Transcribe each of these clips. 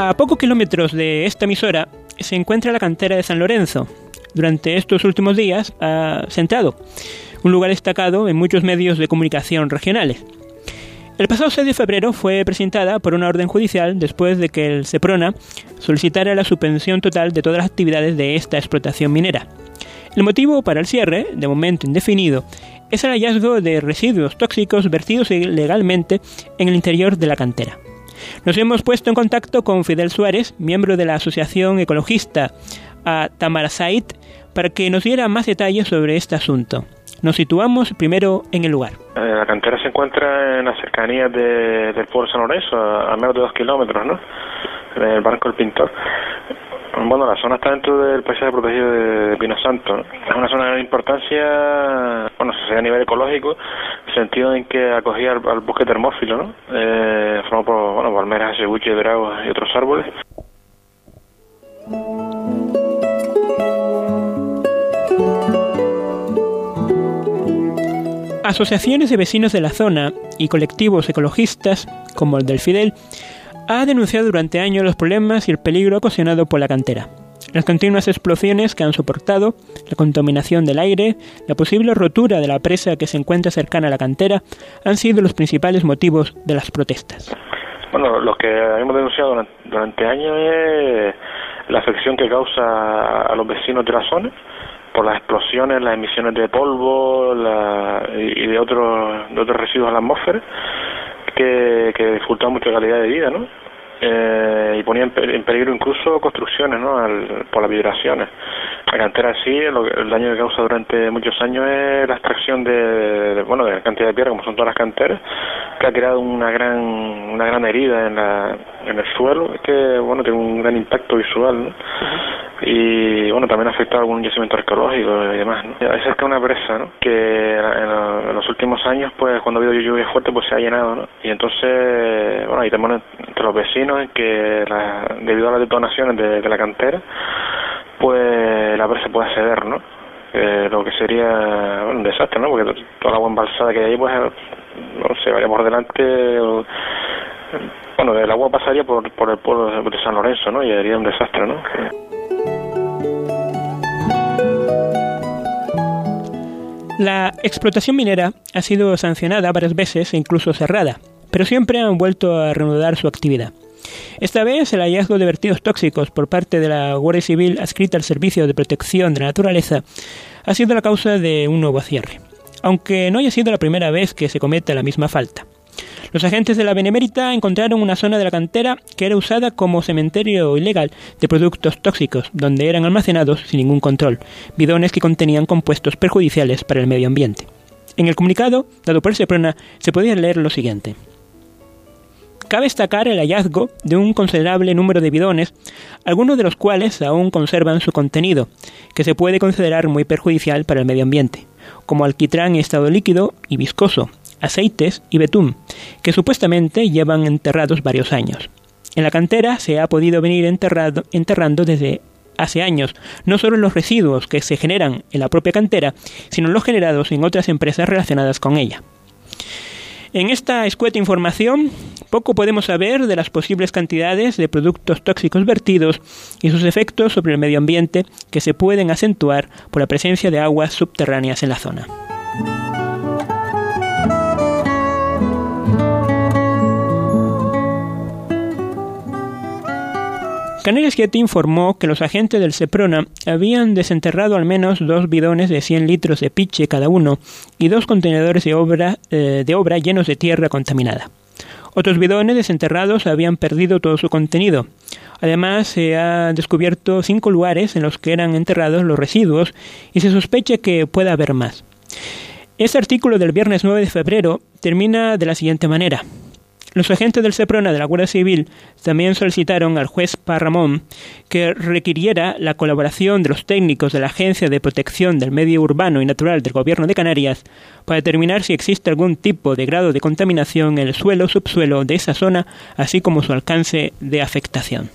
A pocos kilómetros de esta emisora se encuentra la cantera de San Lorenzo. Durante estos últimos días ha sentado un lugar destacado en muchos medios de comunicación regionales. El pasado 6 de febrero fue presentada por una orden judicial después de que el Seprona solicitara la suspensión total de todas las actividades de esta explotación minera. El motivo para el cierre, de momento indefinido, es el hallazgo de residuos tóxicos vertidos ilegalmente en el interior de la cantera. Nos hemos puesto en contacto con Fidel Suárez, miembro de la asociación ecologista Tamarasait, para que nos diera más detalles sobre este asunto. Nos situamos primero en el lugar. La cantera se encuentra en las cercanías del pueblo de San Lorenzo, a menos de 2 kilómetros, ¿no? En el Barranco del Pintor. Bueno, la zona está dentro del paisaje protegido de Pino Santo, ¿no? Es una zona de importancia, bueno, a nivel ecológico, en el sentido en que acogía al bosque termófilo, ¿no? Formado por, palmeras, acebuches, dragos y otros árboles. Asociaciones de vecinos de la zona y colectivos ecologistas, como el del Fidel, ha denunciado durante años los problemas y el peligro ocasionado por la cantera. Las continuas explosiones que han soportado, la contaminación del aire, la posible rotura de la presa que se encuentra cercana a la cantera, han sido los principales motivos de las protestas. Bueno, lo que hemos denunciado durante años es la afección que causa a los vecinos de la zona por las explosiones, las emisiones de polvo y de otros residuos a la atmósfera que dificultan mucho la calidad de vida, ¿no? Y ponían en peligro incluso construcciones, ¿no? Por las vibraciones. La cantera sí, el daño que causa durante muchos años es la extracción de la cantidad de piedra, como son todas las canteras, que ha creado una gran herida en el suelo, que tiene un gran impacto visual, ¿no? Y también ha afectado a algún yacimiento arqueológico y demás, ¿no? Hay cerca de una presa, ¿no? Que en los últimos años, pues cuando ha habido lluvia fuerte, pues se ha llenado, ¿no? Y entonces, hay temor entre los vecinos en que debido a las detonaciones de la cantera, pues la presa puede ceder, ¿no? Lo que sería un desastre, ¿no? Porque toda la agua embalsada que hay ahí, pues se varía por delante. El agua pasaría por el pueblo de San Lorenzo, ¿no? Y sería un desastre, ¿no? La explotación minera ha sido sancionada varias veces e incluso cerrada, pero siempre han vuelto a reanudar su actividad. Esta vez el hallazgo de vertidos tóxicos por parte de la Guardia Civil adscrita al Servicio de Protección de la Naturaleza ha sido la causa de un nuevo cierre, aunque no haya sido la primera vez que se comete la misma falta. Los agentes de la Benemérita encontraron una zona de la cantera que era usada como cementerio ilegal de productos tóxicos, donde eran almacenados sin ningún control, bidones que contenían compuestos perjudiciales para el medio ambiente. En el comunicado dado por el Seprona se podía leer lo siguiente. Cabe destacar el hallazgo de un considerable número de bidones, algunos de los cuales aún conservan su contenido, que se puede considerar muy perjudicial para el medio ambiente, como alquitrán en estado líquido y viscoso, aceites y betún, que supuestamente llevan enterrados varios años. En la cantera se ha podido venir enterrando desde hace años, no solo los residuos que se generan en la propia cantera, sino los generados en otras empresas relacionadas con ella. En esta escueta información, poco podemos saber de las posibles cantidades de productos tóxicos vertidos y sus efectos sobre el medio ambiente que se pueden acentuar por la presencia de aguas subterráneas en la zona. Canarias 7 informó que los agentes del Seprona habían desenterrado al menos 2 bidones de 100 litros de piche cada uno y 2 contenedores de obra llenos de tierra contaminada. Otros bidones desenterrados habían perdido todo su contenido. Además, se ha descubierto 5 lugares en los que eran enterrados los residuos y se sospecha que pueda haber más. Este artículo del viernes 9 de febrero termina de la siguiente manera. Los agentes del Seprona de la Guardia Civil también solicitaron al juez Parramón que requiriera la colaboración de los técnicos de la Agencia de Protección del Medio Urbano y Natural del Gobierno de Canarias para determinar si existe algún tipo de grado de contaminación en el suelo o subsuelo de esa zona, así como su alcance de afectación.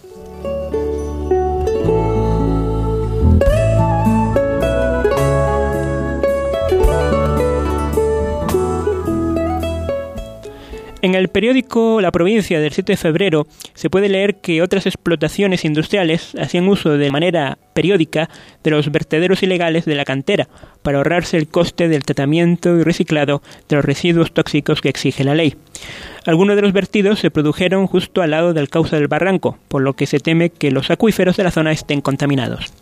En el periódico La Provincia del 7 de febrero se puede leer que otras explotaciones industriales hacían uso de manera periódica de los vertederos ilegales de la cantera para ahorrarse el coste del tratamiento y reciclado de los residuos tóxicos que exige la ley. Algunos de los vertidos se produjeron justo al lado del cauce del barranco, por lo que se teme que los acuíferos de la zona estén contaminados.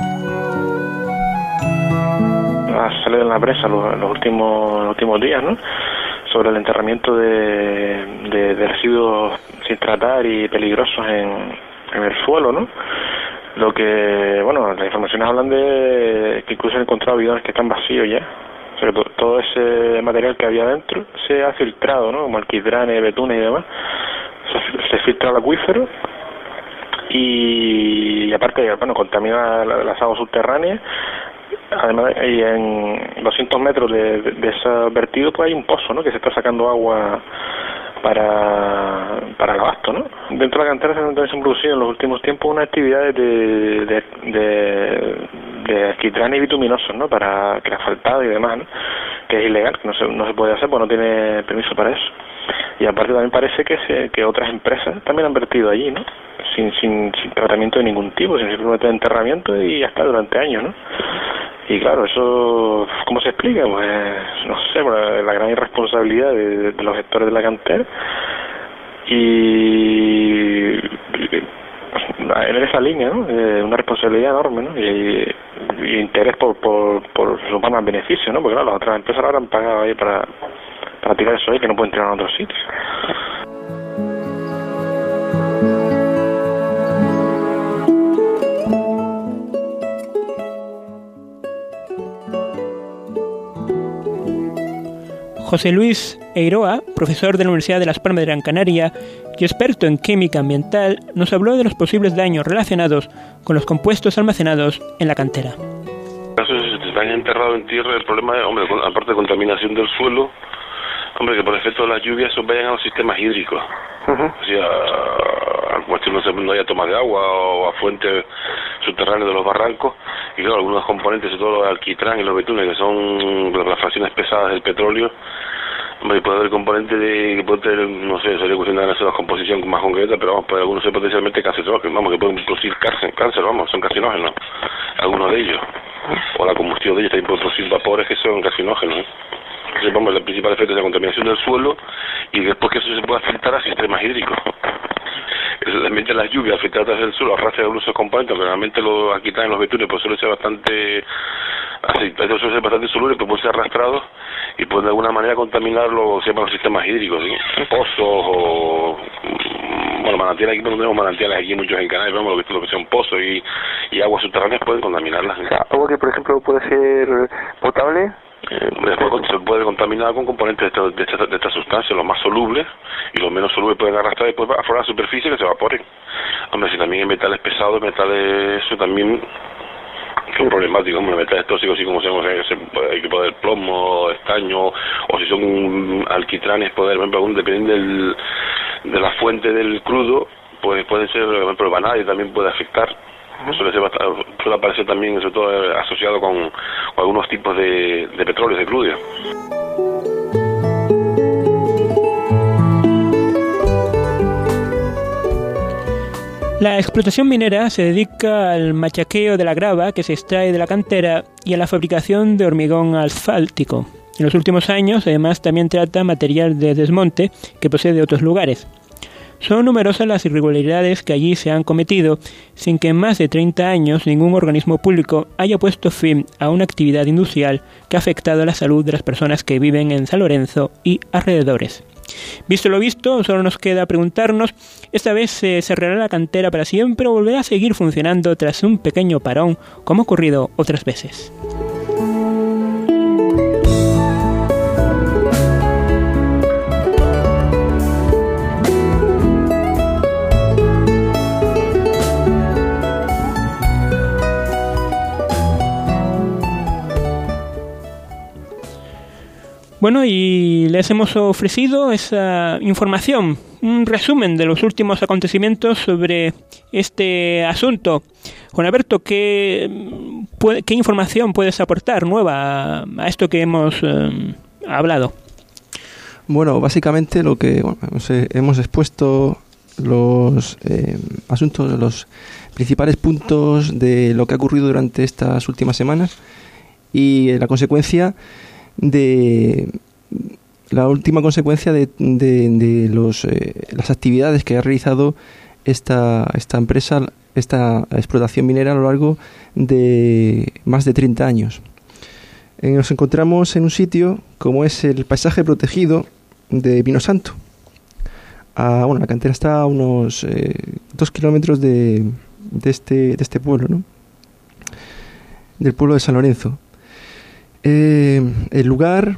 Ha salido en la prensa los últimos días, ¿no?, sobre el enterramiento de residuos sin tratar y peligrosos en el suelo, ¿no? Lo que, bueno, las informaciones hablan de que incluso han encontrado bidones que están vacíos ya. O sea, que todo ese material que había dentro se ha filtrado, ¿no?, como alquitranes, betunes y demás. Se filtra al acuífero y aparte, bueno, contamina las aguas subterráneas. Además, y en 200 metros de esos vertidos pues hay un pozo, ¿no?, que se está sacando agua para el abasto, ¿no? Dentro de la cantera también se han producido en los últimos tiempos unas actividades de alquitranes y bituminosos, ¿no?, para que asfaltado y demás, ¿no?, que es ilegal, que no se puede hacer, pues no tiene permiso para eso. Y aparte también parece que otras empresas también han vertido allí, ¿no?, sin tratamiento de ningún tipo, sin simplemente enterramiento y hasta durante años, ¿no? Y claro, eso, ¿cómo se explica? Pues no sé, la gran irresponsabilidad de los gestores de la cantera y en esa línea, ¿no?, una responsabilidad enorme, ¿no?, y interés por sumar más beneficios, ¿no?, porque claro, las otras empresas ahora han pagado ahí para tirar eso ahí que no pueden tirar en otros sitios. José Luis Eiroa, profesor de la Universidad de Las Palmas de Gran Canaria y experto en química ambiental, nos habló de los posibles daños relacionados con los compuestos almacenados en la cantera. Si están enterrados en tierra, el problema es, hombre, aparte de contaminación del suelo, hombre, que por efecto de las lluvias eso vayan a los sistemas hídricos. O sea, a cuestión no haya tomas de agua o a fuentes subterráneas de los barrancos. Y claro, algunos componentes, sobre todo los alquitrán y los betunes, que son las fracciones pesadas del petróleo, hombre, puede haber componentes que pueden tener, no sé, sería cuestión de hacer una composición más concreta, pero vamos, puede algunos ser potencialmente cancerígenos, vamos, que pueden producir cáncer, vamos, son carcinógenos, algunos de ellos. O la combustión de ellos también puede producir vapores que son carcinógenos, ¿eh? Entonces, vamos, el principal efecto es la contaminación del suelo y después que eso se pueda filtrar a sistemas hídricos. Realmente las lluvias filtradas a través del suelo arrastran algunos de esos componentes, que realmente los alquitranes en los betunes pues suelen ser bastante solubles, pero pueden ser arrastrados y pueden de alguna manera contaminar los sistemas hídricos, ¿sí? Pozos o bueno, manantiales. Aquí no tenemos manantiales aquí muchos en Canarias, pero lo que son pozos y aguas subterráneas pueden contaminarlas, ¿sí? ¿Agua que por ejemplo puede ser potable? Después se puede contaminar con componentes de estas sustancias, los más solubles y los menos solubles pueden arrastrar después afuera de la superficie que se evaporen. Hombre, si también hay metales pesados, metales, eso también son problemáticos, como metales tóxicos, así como hay que poder plomo, estaño, o si son alquitranes, dependiendo de la fuente del crudo, pues pueden ser, por ejemplo, el vanadio también puede afectar. Suele aparecer también, sobre todo asociado con algunos tipos de petróleos, de crudo. La explotación minera se dedica al machaqueo de la grava que se extrae de la cantera y a la fabricación de hormigón asfáltico. En los últimos años, además, también trata material de desmonte que posee de otros lugares. Son numerosas las irregularidades que allí se han cometido, sin que en más de 30 años ningún organismo público haya puesto fin a una actividad industrial que ha afectado a la salud de las personas que viven en San Lorenzo y alrededores. Visto lo visto, solo nos queda preguntarnos, ¿esta vez se cerrará la cantera para siempre o volverá a seguir funcionando tras un pequeño parón, como ha ocurrido otras veces? Bueno, y les hemos ofrecido esa información, un resumen de los últimos acontecimientos sobre este asunto. Juan Alberto, ¿qué información puedes aportar nueva a esto que hemos hablado? Bueno, básicamente lo que hemos expuesto los asuntos, los principales puntos de lo que ha ocurrido durante estas últimas semanas y la última consecuencia de las actividades que ha realizado esta empresa, esta explotación minera a lo largo de más de 30 años. Nos encontramos en un sitio como es el paisaje protegido de Pino Santo. La cantera está a unos 2 kilómetros de este pueblo, ¿no? Del pueblo de San Lorenzo. El lugar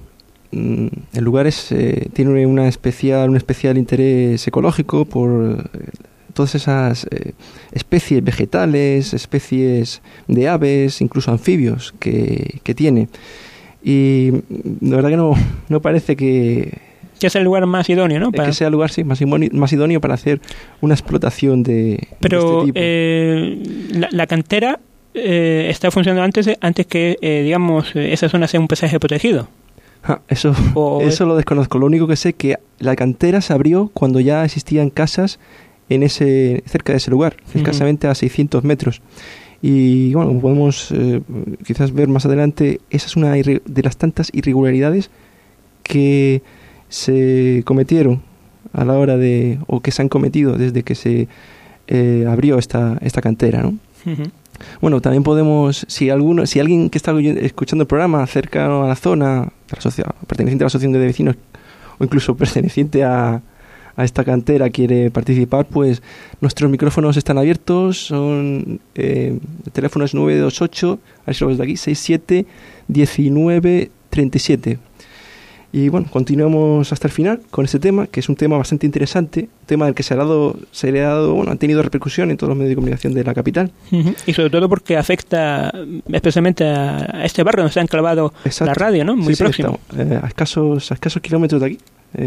tiene un especial interés ecológico por todas esas especies vegetales, especies de aves, incluso anfibios que tiene. Y la verdad que no parece que es el lugar más idóneo, ¿no? Que sea el lugar, sí, más idóneo para hacer una explotación de este tipo. La cantera está funcionando antes que, esa zona sea un paisaje protegido. Eso lo desconozco. Lo único que sé es que la cantera se abrió cuando ya existían casas cerca de ese lugar, escasamente a 600 metros. Y bueno, podemos quizás ver más adelante, esa es una de las tantas irregularidades que se cometieron a la hora o que se han cometido desde que se abrió esta cantera, ¿no? Uh-huh. Bueno, también podemos, si alguien que está escuchando el programa cercano a la zona, perteneciente a la asociación de vecinos o incluso perteneciente a esta cantera quiere participar, pues nuestros micrófonos están abiertos, el teléfono es 928, a ver si lo ves de aquí, 67 19 37. Y bueno, continuamos hasta el final con este tema, que es un tema bastante interesante, un tema del que han tenido repercusión en todos los medios de comunicación de la capital. Uh-huh. Y sobre todo porque afecta especialmente a este barrio donde se ha enclavado la radio, ¿no? Muy próximo. A escasos kilómetros de aquí,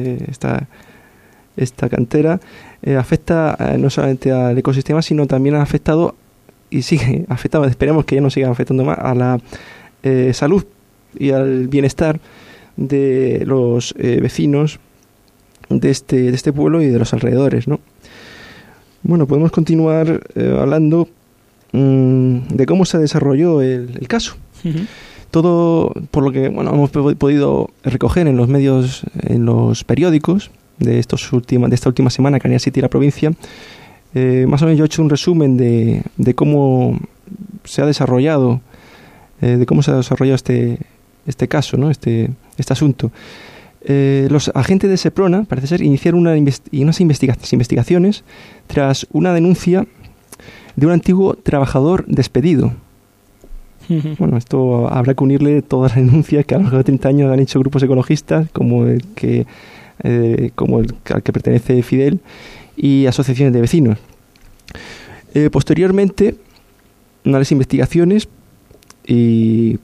esta cantera afecta no solamente al ecosistema, sino también ha afectado y sigue afectando, esperemos que ya no siga afectando más, a la salud y al bienestar de los vecinos de este pueblo y de los alrededores, ¿no? Bueno, podemos continuar hablando de cómo se desarrolló el caso. Uh-huh. Todo por lo que hemos podido recoger en los medios, en los periódicos de esta última semana, Canarias City y la provincia. Más o menos yo he hecho un resumen de cómo se ha desarrollado este caso, ¿no? Este asunto. Los agentes de Seprona, parece ser, iniciaron unas investigaciones tras una denuncia de un antiguo trabajador despedido. Uh-huh. Bueno, esto habrá que unirle todas las denuncias que a lo largo de 30 años han hecho grupos ecologistas, como el al que pertenece Fidel, y asociaciones de vecinos. Posteriormente, una de las investigaciones y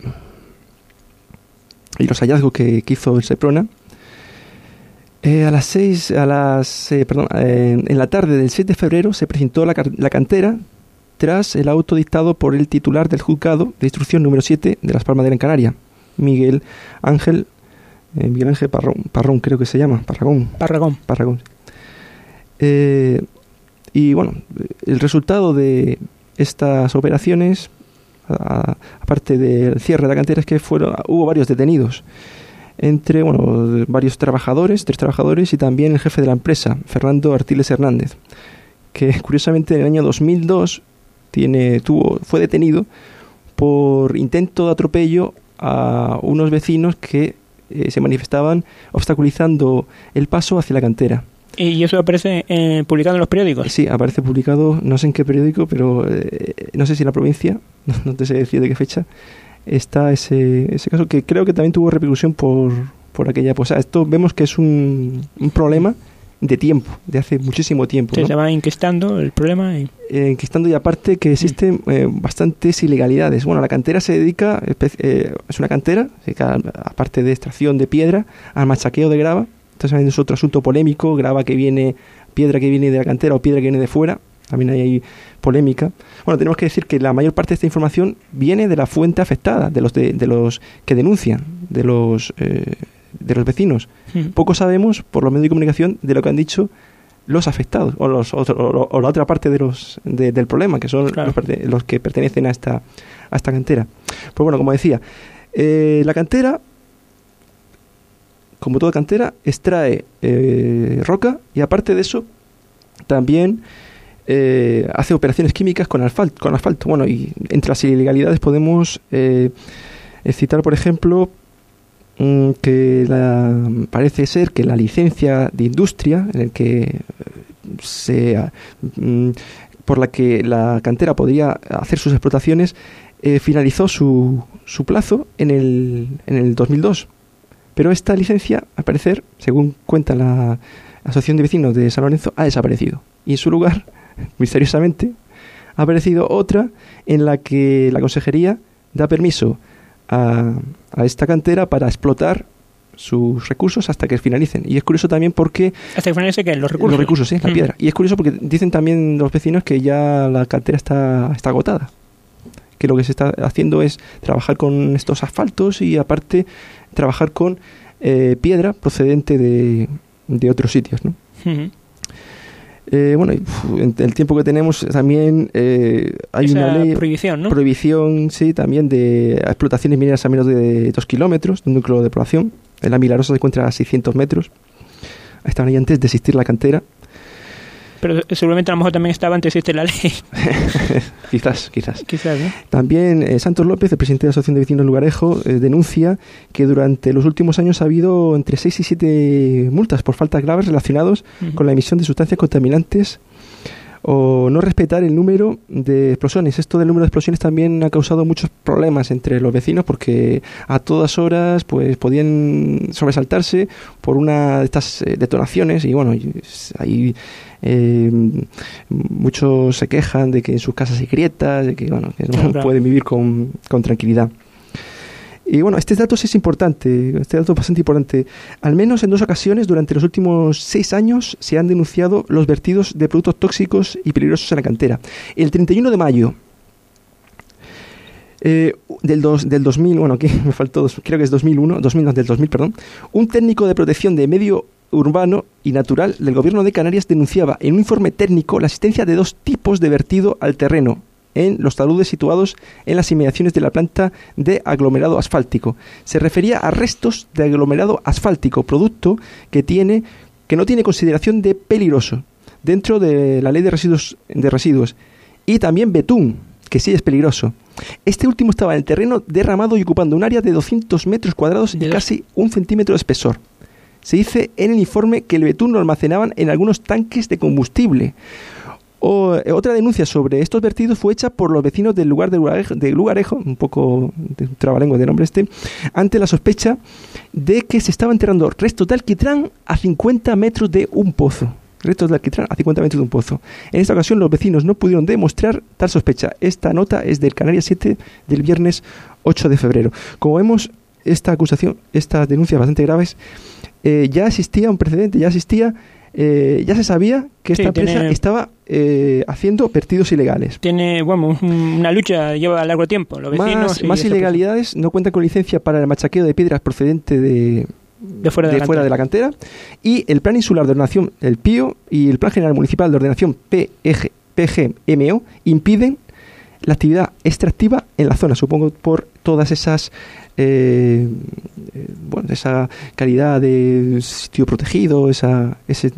los hallazgos que hizo el Seprona, en la tarde del 6 de febrero se presentó la cantera tras el auto dictado por el titular del juzgado de instrucción número 7 de Las Palmas de Gran Canaria, Miguel Ángel Parrón, creo que se llama, Parragón. Y bueno, el resultado de estas operaciones, aparte del cierre de la cantera, es que hubo varios detenidos, entre varios trabajadores, 3 trabajadores, y también el jefe de la empresa, Fernando Artiles Hernández, que curiosamente en el año 2002 fue detenido por intento de atropello a unos vecinos que se manifestaban obstaculizando el paso hacia la cantera. ¿Y eso aparece publicado en los periódicos? Sí, aparece publicado, no sé en qué periódico, pero no sé si en la provincia, no te sé decir de qué fecha, está ese caso, que creo que también tuvo repercusión por aquella época. O sea, esto vemos que es un problema de tiempo, de hace muchísimo tiempo, ¿no? Se va enquistando el problema. Enquistando, y aparte que existen bastantes ilegalidades. Bueno, la cantera se dedica, es una cantera, aparte de extracción de piedra, al machaqueo de grava. Entonces es otro asunto polémico, piedra que viene de la cantera o piedra que viene de fuera. También hay polémica. Bueno, tenemos que decir que la mayor parte de esta información viene de la fuente afectada, de los que denuncian, de los vecinos. Poco sabemos, por los medios de comunicación, de lo que han dicho los afectados o la otra parte del problema, que son los que pertenecen a esta cantera. Pues bueno, como decía, la cantera, como toda cantera, extrae roca y aparte de eso también hace operaciones químicas con asfalto. Bueno, y entre las ilegalidades podemos citar, por ejemplo, que parece ser que la licencia de industria en el que por la que la cantera podría hacer sus explotaciones finalizó su plazo en el 2002. Pero esta licencia, al parecer, según cuenta la Asociación de Vecinos de San Lorenzo, ha desaparecido. Y en su lugar, misteriosamente, ha aparecido otra en la que la consejería da permiso a esta cantera para explotar sus recursos hasta que finalicen. Y es curioso también porque... ¿Hasta que finalicen qué? Los recursos. Los recursos, sí, la piedra. Y es curioso porque dicen también los vecinos que ya la cantera está agotada. Que lo que se está haciendo es trabajar con estos asfaltos y aparte trabajar con piedra procedente de otros sitios, ¿no? Bueno, en el tiempo que tenemos también hay una ley... prohibición, ¿no? Prohibición, sí, también de explotaciones mineras a menos de 2 kilómetros de un núcleo de población. En La Milagrosa se encuentra a 600 metros. Estaban ahí antes de existir la cantera. Pero seguramente a lo mejor también estaba antes de existir la ley. Quizás. ¿No? También Santos López, el presidente de la Asociación de Vecinos Lugarejo, denuncia que durante los últimos años ha habido entre 6 y 7 multas por faltas graves relacionados con la emisión de sustancias contaminantes o no respetar el número de explosiones. Esto del número de explosiones también ha causado muchos problemas entre los vecinos porque a todas horas pues podían sobresaltarse por una de estas detonaciones y bueno, ahí muchos se quejan de que en sus casas hay grietas, de que bueno, que no pueden vivir con tranquilidad. Y bueno, este dato es importante, este dato es bastante importante. Al menos en 2 ocasiones durante los últimos 6 años se han denunciado los vertidos de productos tóxicos y peligrosos en la cantera. El 31 de mayo del 2000, bueno, aquí me faltó, creo que es 2000, perdón, un técnico de protección de medio urbano y natural del Gobierno de Canarias denunciaba en un informe técnico la existencia de 2 tipos de vertido al terreno en los taludes situados en las inmediaciones de la planta de aglomerado asfáltico. Se refería a restos de aglomerado asfáltico, producto que no tiene consideración de peligroso dentro de la ley de residuos, y también betún, que sí es peligroso. Este último estaba en el terreno derramado y ocupando un área de 200 metros cuadrados y casi 1 centímetro de espesor. Se dice en el informe que el betún lo almacenaban en algunos tanques de combustible. Otra denuncia sobre estos vertidos fue hecha por los vecinos del lugar de Lugarejo, un poco de trabalengua de nombre ante la sospecha de que se estaba enterrando restos de alquitrán a 50 metros de un pozo. En esta ocasión los vecinos no pudieron demostrar tal sospecha. Esta nota es del Canarias 7 del viernes 8 de febrero. Como vemos, esta denuncia bastante graves, ya existía un precedente, ya se sabía que esta empresa estaba haciendo vertidos ilegales. Tiene, bueno, una lucha, lleva largo tiempo. Los vecinos más ilegalidades, no cuentan con licencia para el machaqueo de piedras procedente de fuera de la cantera, y el Plan Insular de Ordenación, el PIO, y el Plan General Municipal de Ordenación, PGMO, impiden la actividad extractiva en la zona, supongo por todas esas esa calidad de sitio protegido, estar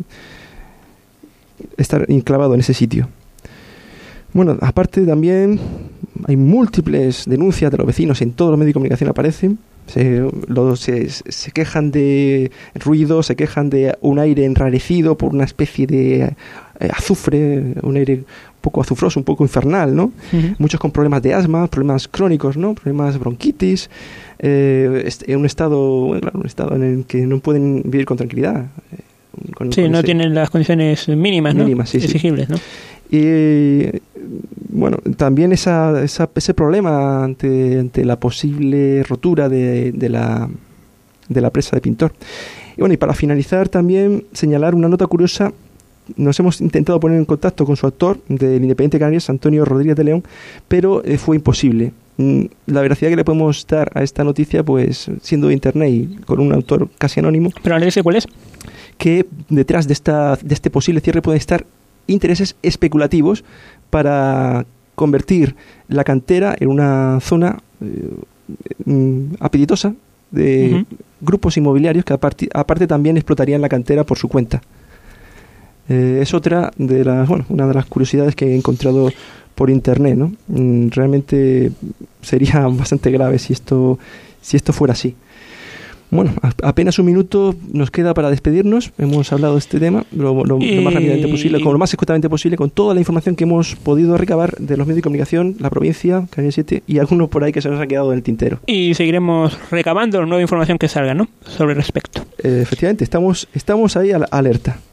enclavado en ese sitio. Bueno, aparte también hay múltiples denuncias de los vecinos, en todos los medios de comunicación aparecen. Se quejan de ruido, se quejan de un aire enrarecido por una especie de azufre, un aire un poco azufroso, un poco infernal, ¿no? Muchos con problemas de asma, problemas crónicos, ¿no? Problemas de bronquitis, en un estado en el que no pueden vivir con tranquilidad. No tienen las condiciones mínimas, ¿no? Exigibles, ¿no? Y bueno, también ese problema ante la posible rotura de la presa de Pintor. Y bueno, y para finalizar también señalar una nota curiosa. Nos hemos intentado poner en contacto con su autor del Independiente Canarias, Antonio Rodríguez de León, pero fue imposible. la veracidad que le podemos dar a esta noticia, pues siendo de internet y con un autor casi anónimo. ¿Pero no sé cuál es? Que detrás de este posible cierre pueden estar intereses especulativos para convertir la cantera en una zona apetitosa de grupos inmobiliarios que aparte también explotarían la cantera por su cuenta. Es otra de una de las curiosidades que he encontrado por internet, ¿no? Realmente sería bastante grave si esto fuera así. Bueno, apenas un minuto nos queda para despedirnos. Hemos hablado de este tema lo más rápidamente posible, con lo más escuetamente posible, con toda la información que hemos podido recabar de los medios de comunicación, la provincia, Canal 7 y algunos por ahí que se nos ha quedado en el tintero. Y seguiremos recabando la nueva información que salga, ¿no? Sobre el respecto. Efectivamente, estamos ahí alerta.